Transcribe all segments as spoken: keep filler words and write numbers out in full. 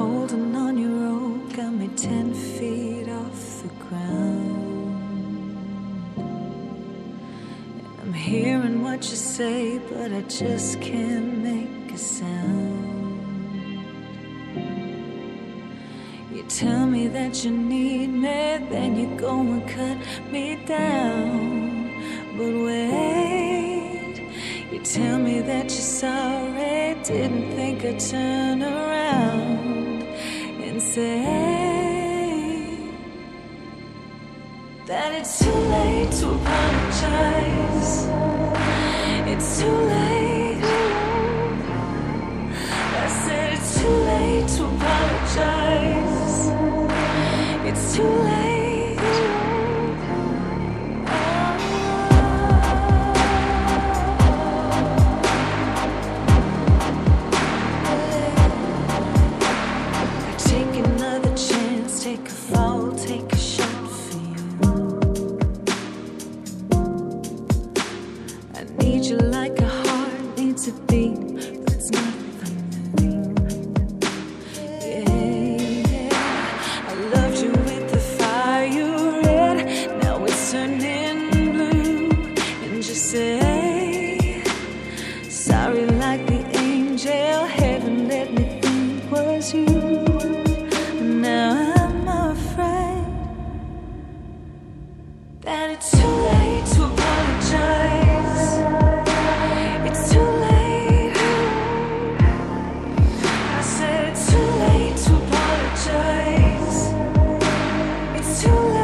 holding on your rope, got me ten feet off the ground. And I'm hearing what you say, but I just can't make a sound. You tell me that you need me, then you go and cut me down. But wait, you tell me that you're sorry, didn't think I'd turn around and say that it's too late to apologize. It's too late. I said it's too late to apologize. It's too late. Take a fall, take a shot for you. I need you like a heart needs a beat, but it's nothing new. Yeah, I loved you with the fire red, now it's turning blue. And just say sorry like the angel heaven let me think was you. Now that it's too late to apologize. It's too late. I said it's too late to apologize. It's too late.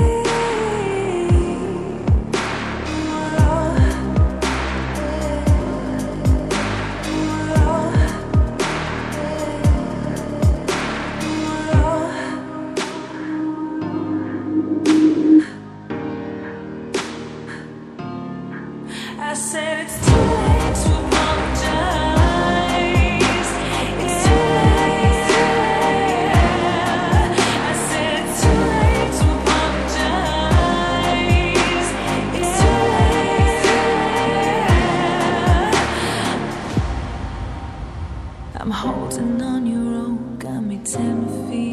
I said it's too late to apologize. It's too late. I said it's too late to apologize. It's too late. I'm holding on your rope, got me ten feet.